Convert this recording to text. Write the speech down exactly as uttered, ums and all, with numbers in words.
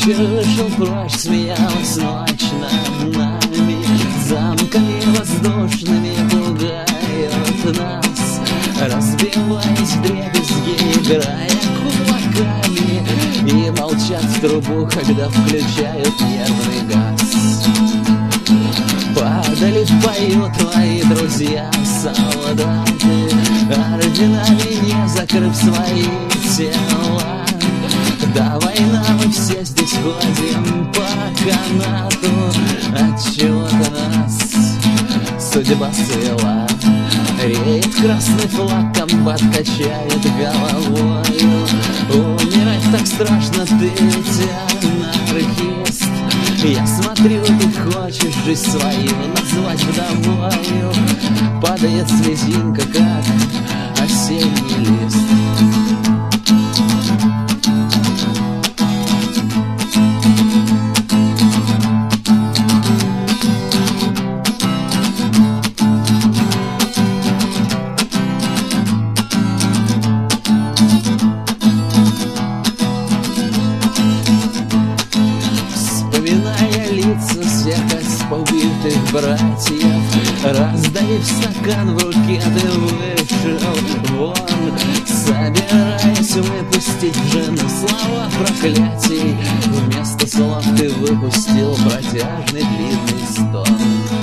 Вечер вышел прочь, смеялась ночь над нами, замками воздушными пугают нас, разбиваясь вдребезги, играя кулаками, и молчат в трубу, когда включают нервный газ. Падали в бою твои друзья, солдаты, орденами не закрыв свои тела. До войны мы все здесь ходим по канату, отчего-то нас судьба свела. Реет красный флаг, комбат качает головою. Умирать так страшно, ты ведь анархист. Я смотрю, ты хочешь жизнь свою назвать вдовою. Падает слезинка, как осенний лист. Всех побитых братьев, раздавив стакан в руке, ты вышел вон, собираясь выпустить в жену слова проклятий. Вместо слов ты выпустил протяжный длинный стон.